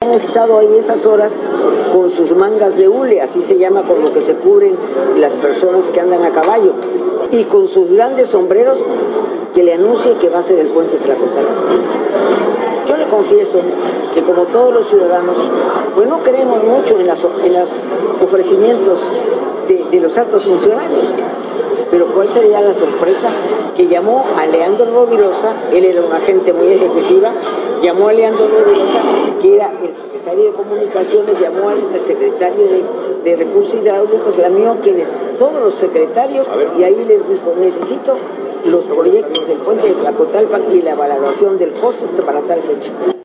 Han estado ahí esas horas con sus mangas de hule, así se llama con lo que se cubren las personas que andan a caballo, y con sus grandes sombreros que le anuncie que va a ser el puente Tlacotalpan. Yo le confieso que como todos los ciudadanos, pues no creemos mucho en los ofrecimientos de los altos funcionarios. Pero ¿cuál sería la sorpresa? Que llamó a Leandro Rovirosa, él era una gente muy ejecutiva, llamó a Leandro Rovirosa, que era el secretario de Comunicaciones, llamó al secretario de Recursos Hidráulicos, llamó a todos los secretarios, y ahí les dijo, necesito los proyectos del puente de Tlacotalpan y la valoración del costo para tal fecha.